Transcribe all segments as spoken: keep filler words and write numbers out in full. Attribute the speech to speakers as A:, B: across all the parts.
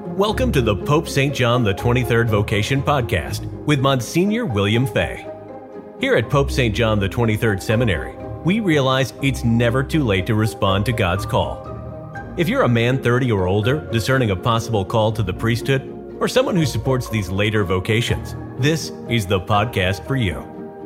A: Welcome to the Pope Saint John the twenty-third Vocation Podcast with Monsignor William Fay. Here at Pope Saint John the twenty-third Seminary, we realize it's never too late to respond to God's call. If you're a man thirty or older discerning a possible call to the priesthood, or someone who supports these later vocations, this is the podcast for you.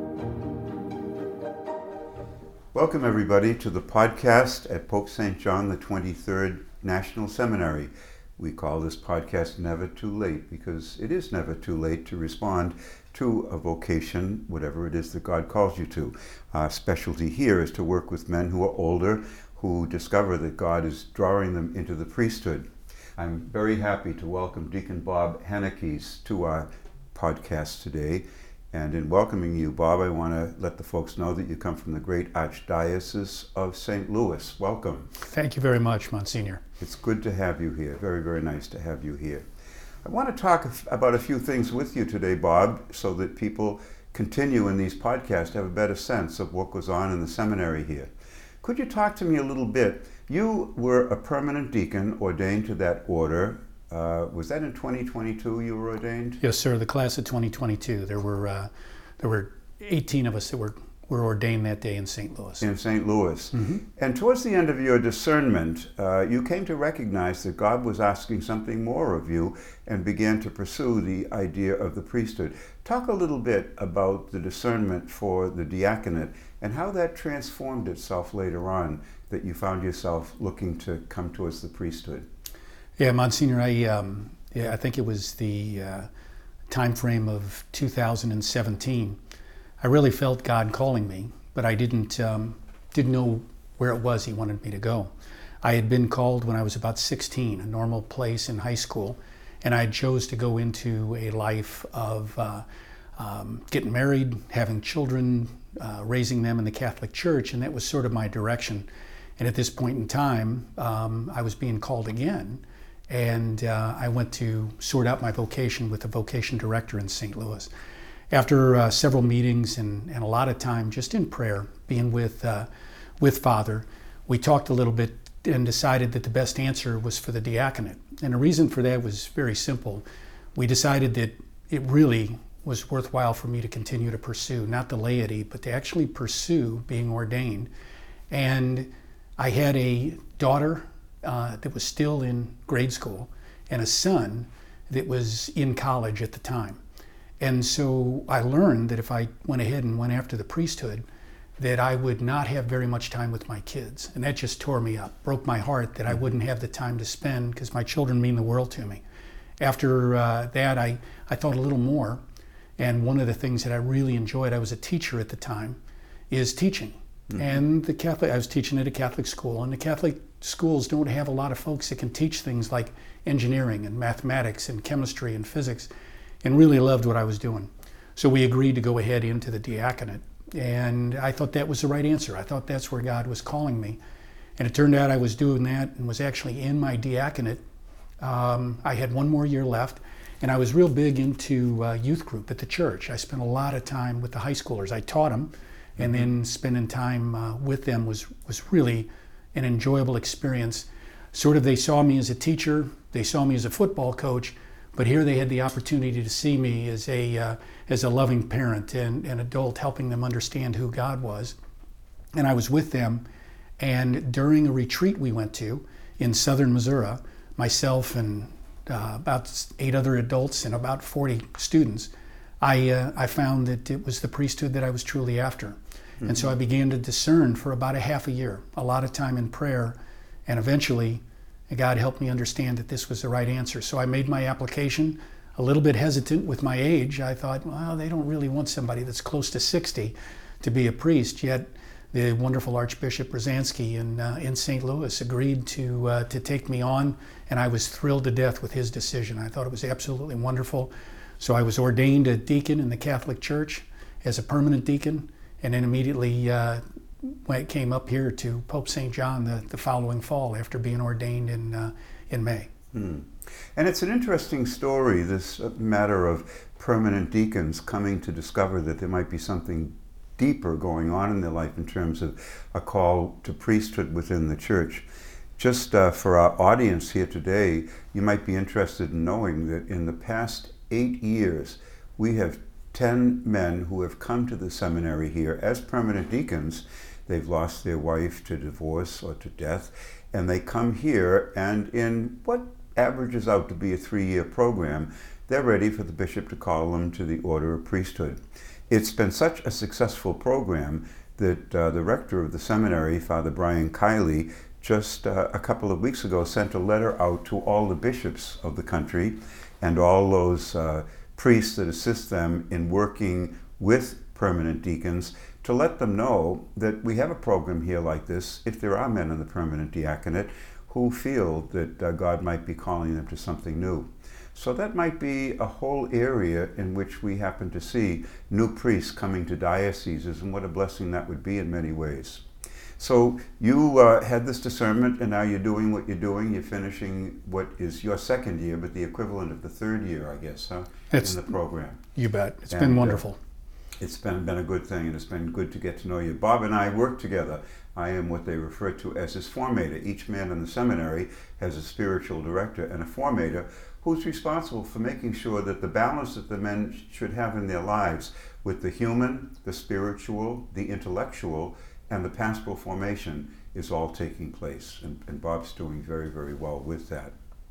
B: Welcome everybody to the podcast at Pope Saint John the twenty-third National Seminary. We call this podcast Never Too Late because it is never too late to respond to a vocation, whatever it is that God calls you to. Our specialty here is to work with men who are older, who discover that God is drawing them into the priesthood. I'm very happy to welcome Deacon Bob Hennekes to our podcast today. And in welcoming you, Bob, I want to let the folks know that you come from the great Archdiocese of Saint Louis. Welcome.
C: Thank you very much, Monsignor.
B: It's good to have you here. Very, very nice to have you here. I want to talk about a few things with you today, Bob, so that people continue in these podcasts to have a better sense of what goes on in the seminary here. Could you talk to me a little bit? You were a permanent deacon ordained to that order. Uh, was that in twenty twenty-two you were ordained?
C: Yes, sir. The class of twenty twenty-two. There were uh, there were eighteen of us that were, were ordained that day in Saint Louis.
B: In Saint Louis.
C: Mm-hmm.
B: And towards the end of your discernment, uh, you came to recognize that God was asking something more of you and began to pursue the idea of the priesthood. Talk a little bit about the discernment for the diaconate and how that transformed itself later on, that you found yourself looking to come towards the priesthood.
C: Yeah, Monsignor, I um, yeah, I think it was the uh, time frame of two thousand seventeen. I really felt God calling me, but I didn't um, didn't know where it was He wanted me to go. I had been called when I was about sixteen, a normal place in high school, and I chose to go into a life of uh, um, getting married, having children, uh, raising them in the Catholic Church, and that was sort of my direction. And at this point in time, um, I was being called again. And uh, I went to sort out my vocation with the vocation director in Saint Louis. After uh, several meetings and, and a lot of time just in prayer, being with uh, with Father, we talked a little bit and decided that the best answer was for the diaconate. And the reason for that was very simple. We decided that it really was worthwhile for me to continue to pursue, not the laity, but to actually pursue being ordained. And I had a daughter Uh, that was still in grade school, and a son that was in college at the time. And so I learned that if I went ahead and went after the priesthood, that I would not have very much time with my kids. And that just tore me up, broke my heart that I wouldn't have the time to spend because my children mean the world to me. After uh, that, I, I thought a little more. And one of the things that I really enjoyed, I was a teacher at the time, is teaching. Mm-hmm. And the Catholic, I was teaching at a Catholic school, and the Catholic schools don't have a lot of folks that can teach things like engineering and mathematics and chemistry and physics, and really loved what I was doing. So we agreed to go ahead into the diaconate, and I thought that was the right answer. I thought that's where God was calling me. And it turned out I was doing that and was actually in my diaconate. Um, I had one more year left, and I was real big into uh, youth group at the church. I spent a lot of time with the high schoolers. I taught them, and then spending time uh, with them was, was really an enjoyable experience. Sort of they saw me as a teacher, they saw me as a football coach, but here they had the opportunity to see me as a uh, as a loving parent and an adult, helping them understand who God was. And I was with them, and during a retreat we went to in southern Missouri, myself and uh, about eight other adults and about forty students, I uh, I found that it was the priesthood that I was truly after. Mm-hmm. And so I began to discern for about a half a year, a lot of time in prayer, and eventually God helped me understand that this was the right answer. So I made my application, a little bit hesitant with my age. I thought, well, they don't really want somebody that's close to sixty to be a priest, yet the wonderful Archbishop Brzezinski in, uh, in Saint Louis agreed to uh, to take me on, and I was thrilled to death with his decision. I thought it was absolutely wonderful. So I was ordained a deacon in the Catholic Church as a permanent deacon, and then immediately uh, when it came up here to Pope Saint John the, the following fall after being ordained in uh, in May.
B: Mm. And it's an interesting story, this matter of permanent deacons coming to discover that there might be something deeper going on in their life in terms of a call to priesthood within the church. Just uh, for our audience here today, you might be interested in knowing that in the past eight years, we have ten men who have come to the seminary here as permanent deacons. They've lost their wife to divorce or to death, and they come here, and in what averages out to be a three-year program, they're ready for the bishop to call them to the order of priesthood. It's been such a successful program that uh, the rector of the seminary, Father Brian Kiley, just uh, a couple of weeks ago sent a letter out to all the bishops of the country and all those uh, priests that assist them in working with permanent deacons to let them know that we have a program here like this if there are men in the permanent diaconate who feel that uh, God might be calling them to something new. So that might be a whole area in which we happen to see new priests coming to dioceses, and what a blessing that would be in many ways. So you uh, had this discernment, and now you're doing what you're doing. You're finishing what is your second year, but the equivalent of the third year, I guess, huh?
C: It's,
B: in the program.
C: You bet. It's
B: and,
C: been wonderful.
B: Uh, it's been, been a good thing, and it's been good to get to know you. Bob and I work together. I am what they refer to as his formator. Each man in the seminary has a spiritual director and a formator who's responsible for making sure that the balance that the men should have in their lives with the human, the spiritual, the intellectual, and the pastoral formation is all taking place. And, and Bob's doing very, very well with that.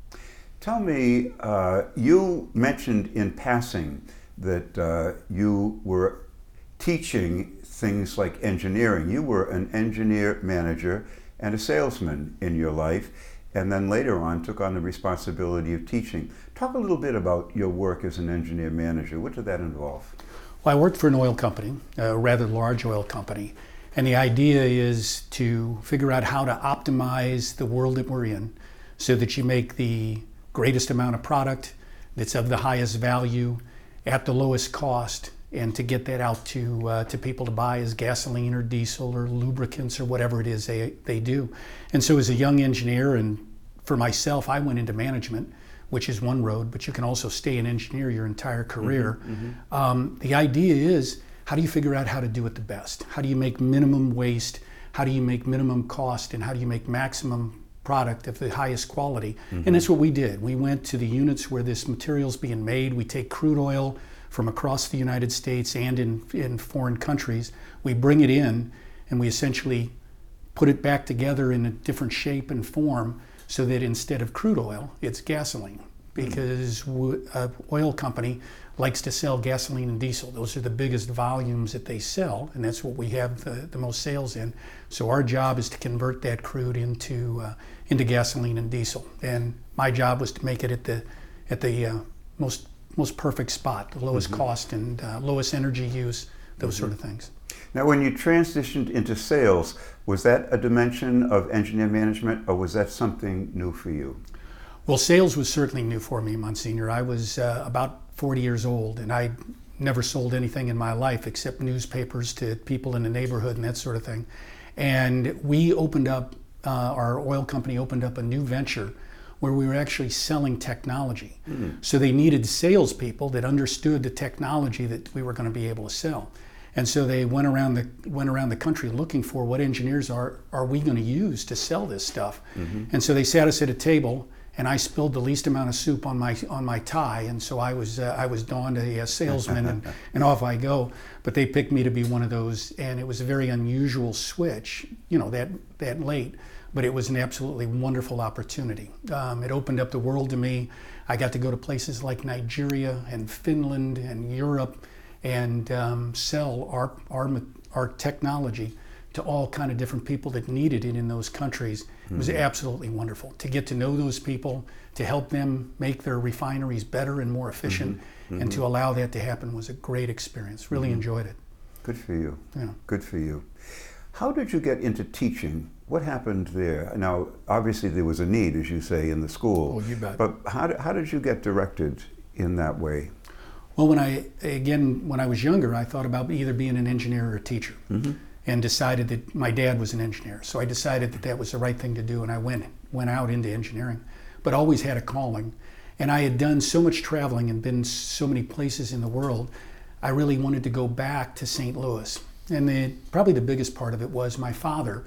B: Tell me, uh, you mentioned in passing that uh, you were teaching things like engineering. You were an engineer manager and a salesman in your life, and then later on took on the responsibility of teaching. Talk a little bit about your work as an engineer manager. What did that involve?
C: Well, I worked for an oil company, a rather large oil company, and the idea is to figure out how to optimize the world that we're in so that you make the greatest amount of product that's of the highest value at the lowest cost, and to get that out to uh, to people to buy as gasoline or diesel or lubricants or whatever it is they, they do. And so as a young engineer, and for myself, I went into management, which is one road, but you can also stay an engineer your entire career. Mm-hmm, mm-hmm. Um, the idea is, how do you figure out how to do it the best? How do you make minimum waste? How do you make minimum cost? And how do you make maximum product of the highest quality? Mm-hmm. And that's what we did. We went to the units where this material's being made. We take crude oil from across the United States and in, in foreign countries. We bring it in, and we essentially put it back together in a different shape and form so that instead of crude oil, it's gasoline. Because an oil company likes to sell gasoline and diesel. Those are the biggest volumes that they sell, and that's what we have the, the most sales in. So our job is to convert that crude into uh, into gasoline and diesel. And my job was to make it at the at the uh, most most perfect spot, the lowest mm-hmm. cost and uh, lowest energy use, those mm-hmm. sort of things.
B: Now, when you transitioned into sales, was that a dimension of engineer management, or was that something new for you?
C: Well, sales was certainly new for me, Monsignor. I was uh, about forty years old, and I never sold anything in my life except newspapers to people in the neighborhood and that sort of thing. And we opened up, uh, our oil company opened up a new venture where we were actually selling technology. Mm-hmm. So they needed salespeople that understood the technology that we were going to be able to sell. And so they went around the went around the country looking for what engineers are are we going to use to sell this stuff. Mm-hmm. And so they sat us at a table, and I spilled the least amount of soup on my on my tie, and so I was uh, I was donned a, a salesman, and, and off I go. But they picked me to be one of those, and it was a very unusual switch, you know, that that late. But it was an absolutely wonderful opportunity. Um, it opened up the world to me. I got to go to places like Nigeria and Finland and Europe, and um, sell our our our technology to all kind of different people that needed it in those countries. It was absolutely wonderful to get to know those people, to help them make their refineries better and more efficient, mm-hmm. and to allow that to happen was a great experience. Really mm-hmm. enjoyed it.
B: Good for you.
C: Yeah.
B: Good for you. How did you get into teaching? What happened there? Now, obviously there was a need, as you say, in the school.
C: Oh, you bet.
B: But how did, how did you get directed in that way?
C: Well, when I, again, when I was younger, I thought about either being an engineer or a teacher. Mm-hmm. And decided that my dad was an engineer. So I decided that that was the right thing to do, and I went went out into engineering, but always had a calling. And I had done so much traveling and been so many places in the world, I really wanted to go back to Saint Louis. And the, probably the biggest part of it was my father,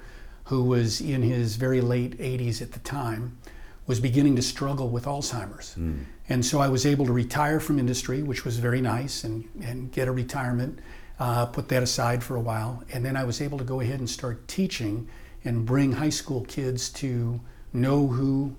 C: who was in his very late eighties at the time, was beginning to struggle with Alzheimer's. Mm. And so I was able to retire from industry, which was very nice, and, and get a retirement, uh, put that aside for a while. And then I was able to go ahead and start teaching and bring high school kids to know who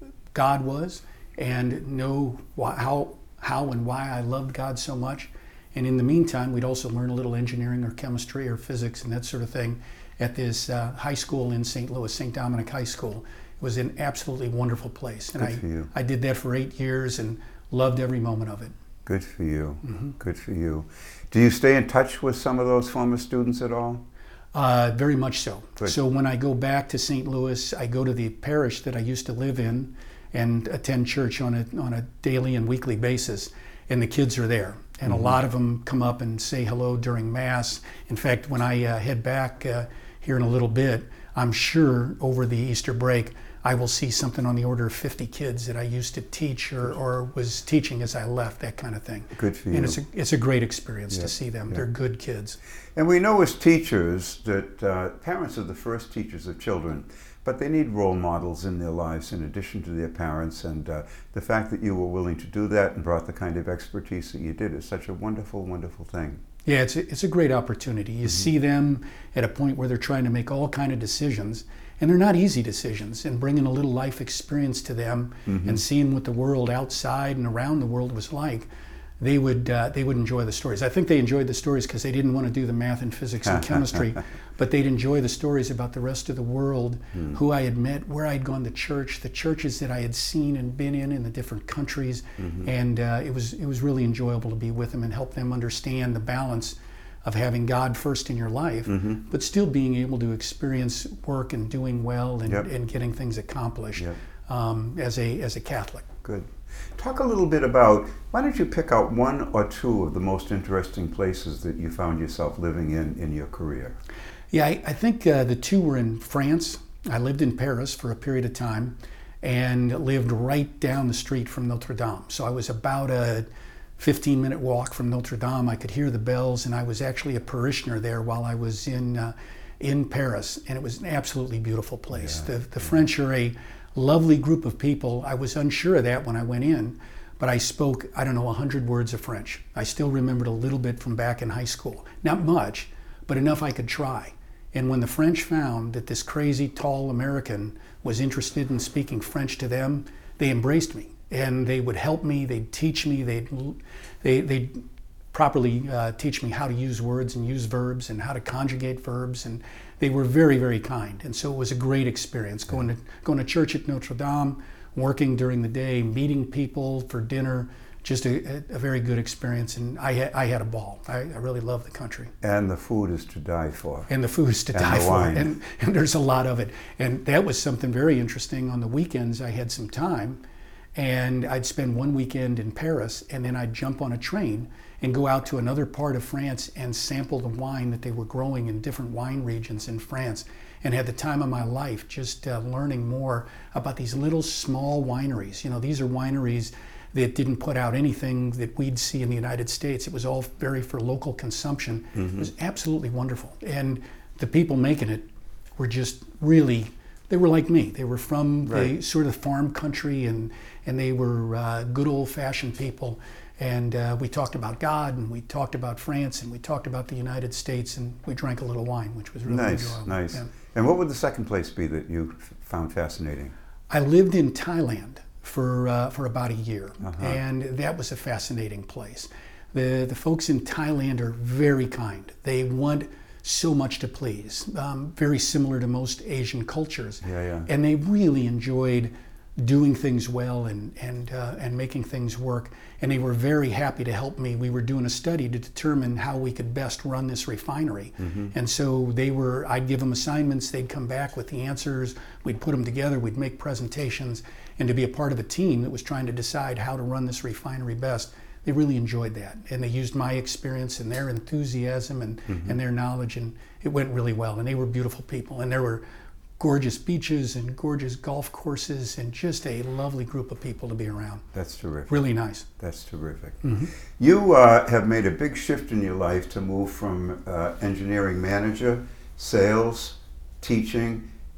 C: God was and know why, how, how and why I loved God so much. And in the meantime, we'd also learn a little engineering or chemistry or physics and that sort of thing at this uh, high school in Saint Louis, Saint Dominic High School. It was an absolutely wonderful place. And
B: Good
C: I,
B: for you.
C: I did that for eight years and loved every moment of it.
B: Good for you.
C: Mm-hmm.
B: Good for you. Do you stay in touch with some of those former students at all?
C: Uh, very much so.
B: Good.
C: So when I go back to Saint Louis, I go to the parish that I used to live in and attend church on a, on a daily and weekly basis, and the kids are there. And mm-hmm. a lot of them come up and say hello during Mass. In fact, when I uh, head back uh, here in a little bit, I'm sure over the Easter break, I will see something on the order of fifty kids that I used to teach or, or was teaching as I left, that kind of thing.
B: Good for you.
C: And it's a, it's a great experience
B: yeah.
C: to see them.
B: Yeah.
C: They're good kids.
B: And we know as teachers that uh, parents are the first teachers of children, but they need role models in their lives in addition to their parents. And uh, the fact that you were willing to do that and brought the kind of expertise that you did is such a wonderful, wonderful thing.
C: Yeah, it's a, it's a great opportunity. You mm-hmm. see them at a point where they're trying to make all kind of decisions, and they're not easy decisions, and bringing a little life experience to them mm-hmm. and seeing what the world outside and around the world was like, they would uh, they would enjoy the stories. I think they enjoyed the stories because they didn't want to do the math and physics and chemistry, but they'd enjoy the stories about the rest of the world, mm. who I had met, where I'd gone to church, the churches that I had seen and been in in the different countries, mm-hmm. and uh, it was it was really enjoyable to be with them and help them understand the balance of having God first in your life, mm-hmm. but still being able to experience work and doing well and,
B: yep.
C: and getting things accomplished
B: yep.
C: um, as a as a Catholic.
B: Good. Talk a little bit about, why don't you pick out one or two of the most interesting places that you found yourself living in in your career?
C: Yeah, I, I think uh, the two were in France. I lived in Paris for a period of time and lived right down the street from Notre Dame. So I was about a fifteen minute walk from Notre Dame. I could hear the bells, and I was actually a parishioner there while I was in uh, in Paris, and it was an absolutely beautiful place. Yeah. The, the French are a lovely group of people. I was unsure of that when I went in, but I spoke, I don't know, a hundred words of French. I still remembered a little bit from back in high school. Not much, but enough I could try. And when the French found that this crazy, tall American was interested in speaking French to them, they embraced me. And they would help me, they'd teach me, they'd, they, they'd properly uh, teach me how to use words and use verbs and how to conjugate verbs, and they were very, very kind. And so it was a great experience going to going to church at Notre Dame, working during the day, meeting people for dinner, just a, a very good experience. And I had, I had a ball. I, I really love the country.
B: And the food is to die for.
C: And the food is to
B: and
C: die
B: the
C: for.
B: Wine.
C: And, and there's a lot of it. And that was something very interesting. On the weekends, I had some time, and I'd spend one weekend in Paris, and then I'd jump on a train and go out to another part of France and sample the wine that they were growing in different wine regions in France, and had the time of my life just uh, learning more about these little small wineries. You know, these are wineries that didn't put out anything that we'd see in the United States. It was all very for local consumption. Mm-hmm. It was absolutely wonderful. And the people making it were just really, they were like me. They were from right. the sort of farm country, and, and they were uh, good old-fashioned people. And uh, we talked about God, and we talked about France, and we talked about the United States, and we drank a little wine, which was really
B: nice,
C: enjoyable.
B: Nice,
C: yeah.
B: And what would the second place be that you f- found fascinating?
C: I lived in Thailand for uh, for about a year,
B: uh-huh.
C: and that was a fascinating place. The the folks in Thailand are very kind. They want so much to please, um, very similar to most Asian cultures.
B: Yeah, yeah.
C: And they really enjoyed doing things well and and uh, and making things work. And they were very happy to help me. We were doing a study to determine how we could best run this refinery. Mm-hmm. And so they were, I'd give them assignments, they'd come back with the answers, we'd put them together, we'd make presentations, and to be a part of a team that was trying to decide how to run this refinery best, they really enjoyed that. And they used my experience and their enthusiasm and, mm-hmm. and their knowledge, and it went really well. And they were beautiful people, and there were gorgeous beaches and gorgeous golf courses and just a lovely group of people to be around.
B: That's terrific.
C: Really nice.
B: That's terrific.
C: Mm-hmm.
B: You uh, have made a big shift in your life to move from uh, engineering manager, sales, teaching,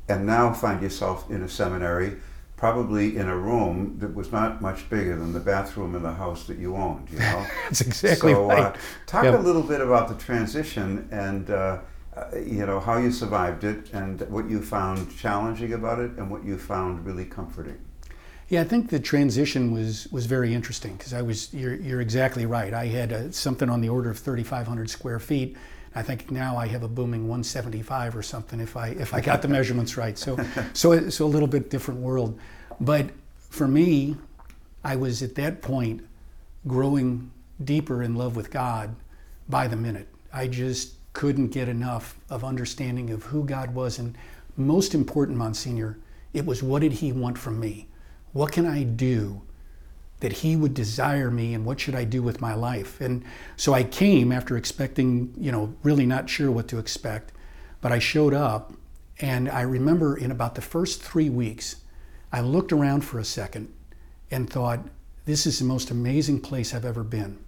B: and now find yourself in a seminary, probably in a room that was not much bigger than the bathroom in the house that you owned, you know?
C: That's exactly
B: so,
C: right.
B: Uh, talk
C: yep.
B: a little bit about the transition and, uh, uh, you know, how you survived it and what you found challenging about it and what you found really comforting.
C: Yeah, I think the transition was was very interesting because I was, you're, you're exactly right. I had a, something on the order of thirty-five hundred square feet. I think now I have a booming one seventy-five or something if I if I got the measurements right. So so so a little bit different world. But for me, I was at that point growing deeper in love with God by the minute. I just couldn't get enough of understanding of who God was, and most important, Monsignor, it was what did He want from me? What can I do that He would desire me, and what should I do with my life? And so I came after expecting, you know, really not sure what to expect, but I showed up, and I remember in about the first three weeks, I looked around for a second and thought, this is the most amazing place I've ever been.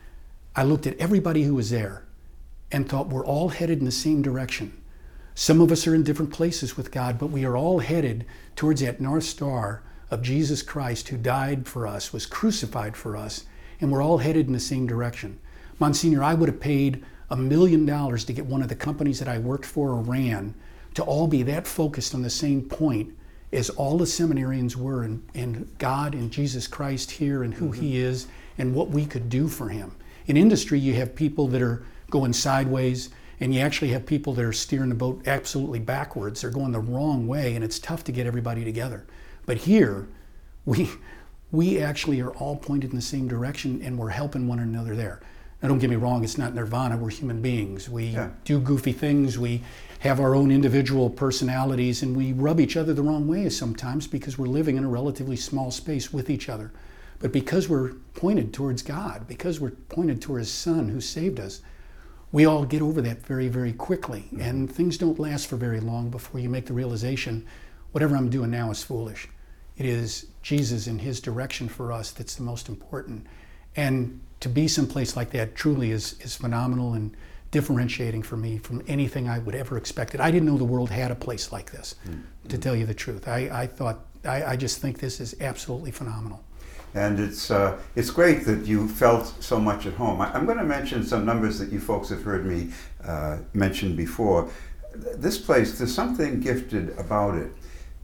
C: I looked at everybody who was there and thought, we're all headed in the same direction. Some of us are in different places with God, but we are all headed towards that North Star of Jesus Christ, who died for us, was crucified for us, and we're all headed in the same direction. Monsignor, I would have paid a million dollars to get one of the companies that I worked for or ran to all be that focused on the same point as all the seminarians were in, in God and Jesus Christ here and who mm-hmm. He is and what we could do for Him. In industry, you have people that are going sideways, and you actually have people that are steering the boat absolutely backwards. They're going the wrong way, and it's tough to get everybody together. But here, we we actually are all pointed in the same direction, and we're helping one another there. Now, don't get me wrong, it's not nirvana. We're human beings. We yeah. do goofy things. We have our own individual personalities, and we rub each other the wrong way sometimes because we're living in a relatively small space with each other. But because we're pointed towards God, because we're pointed towards His Son who saved us, we all get over that very, very quickly. Mm-hmm. And things don't last for very long before you make the realization, whatever I'm doing now is foolish. It is Jesus and His direction for us that's the most important. And to be someplace like that truly is, is phenomenal and differentiating for me from anything I would ever expect. I didn't know the world had a place like this, mm-hmm. to tell you the truth. I, I thought, I, I just think this is absolutely phenomenal.
B: And it's uh, it's great that you felt so much at home. I, I'm going to mention some numbers that you folks have heard me uh, mention before. This place, there's something gifted about it.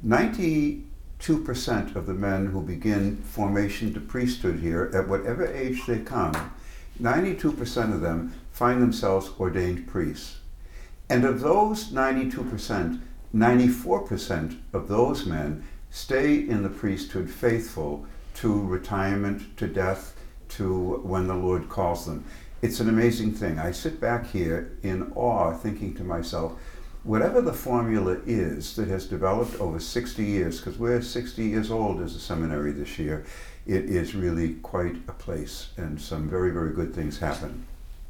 B: ninety-two percent of the men who begin formation to priesthood here, at whatever age they come, ninety-two percent of them find themselves ordained priests. And of those ninety-two percent, ninety-four percent of those men stay in the priesthood faithful to retirement, to death, to when the Lord calls them. It's an amazing thing. I sit back here in awe thinking to myself, whatever the formula is that has developed over sixty years, because we're sixty years old as a seminary this year, it is really quite a place, and some very, very good things happen.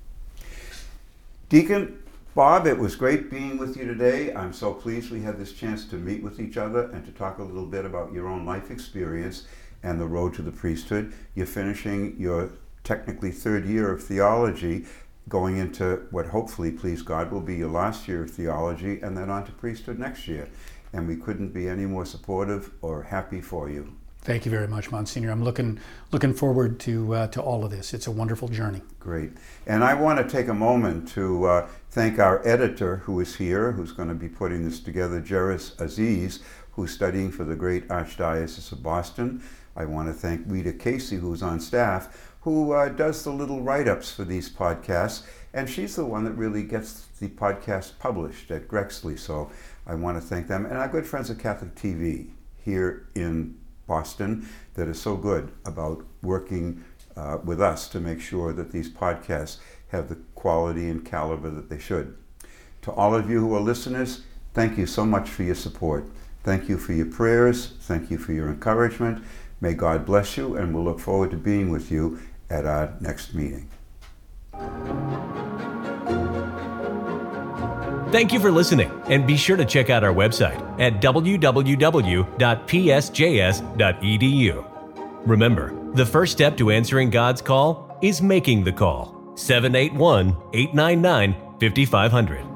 B: Deacon Bob, it was great being with you today. I'm so pleased we had this chance to meet with each other and to talk a little bit about your own life experience and the road to the priesthood. You're finishing your technically third year of theology, going into what hopefully, please God, will be your last year of theology, and then on to priesthood next year. And we couldn't be any more supportive or happy for you.
C: Thank you very much, Monsignor. I'm looking looking forward to uh, to all of this. It's a wonderful journey.
B: Great. And I want to take a moment to uh, thank our editor who is here, who's going to be putting this together, Jairus Aziz, who's studying for the great Archdiocese of Boston. I want to thank Rita Casey, who's on staff, who uh, does the little write-ups for these podcasts, and she's the one that really gets the podcast published at Grexley, so I want to thank them. And our good friends at Catholic T V here in Boston that are so good about working uh, with us to make sure that these podcasts have the quality and caliber that they should. To all of you who are listeners, thank you so much for your support. Thank you for your prayers. Thank you for your encouragement. May God bless you, and we'll look forward to being with you at our next meeting.
A: Thank you for listening, and be sure to check out our website at w w w dot p s j s dot e d u. Remember, the first step to answering God's call is making the call. seven eight one, eight nine nine, five five zero zero.